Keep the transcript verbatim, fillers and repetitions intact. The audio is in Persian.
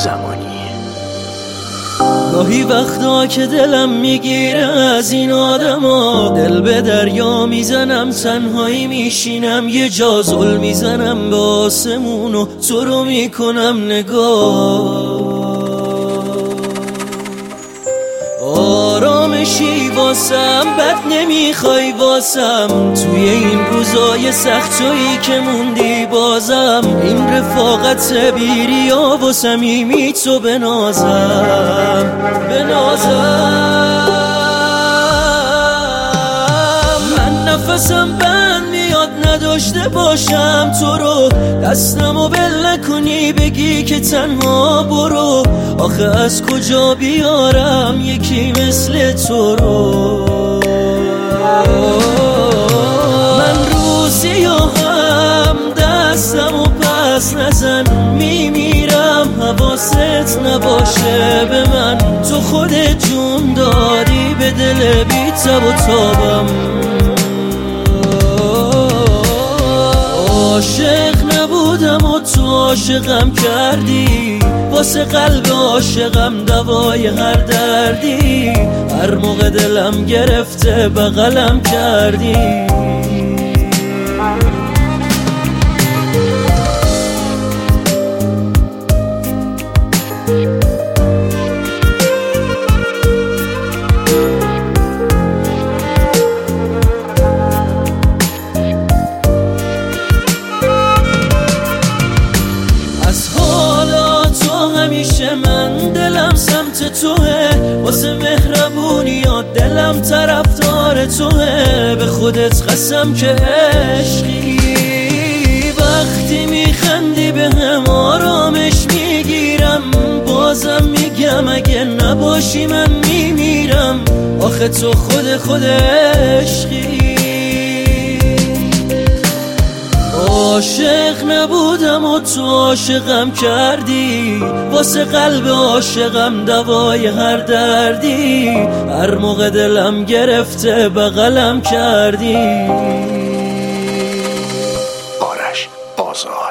زمانی. گاهی وقتا که دلم میگیره از این آدما، دل به دریا میزنم، تنهایی میشینم یه جا، زل میزنم به آسمون و تو رو میکنم نگاه. آرامشی واسم بد نمیخوای واسم، توی این روزای سخت تویی که موندی بازم، این رفاقت بیریا و صمیمی تو بنازم بنازم. من نفسم بند میاد نداشته باشم تو رو، دستمو بل نکنی بگی که تنها برو، آخه از کجا بیارم یکی مثل تو رو. من روزی هم دستمو پس نزن، میمیرم حواست نباشه به من، تو خودت جون داری به دل بی تب و تابم. عاشق نبودم و تو عاشقم کردی، واسه قلب عاشقم دوای هر دردی، هر موقع دلم گرفته بغلم کردی. همیشه من دلم سمت توه، واسه مهربونیات دلم طرفدار توه، به خودت قسم که عشقی، وقتی میخندی به هم آرامش میگیرم، بازم میگم اگه نباشی من میمیرم، آخه تو خود خود عشقی. عاشق نبودم و تو عاشقم کردی، واسه قلب عاشقم دوای هر دردی، هر موقع دلم گرفته بغلم کردی. آرش بازار.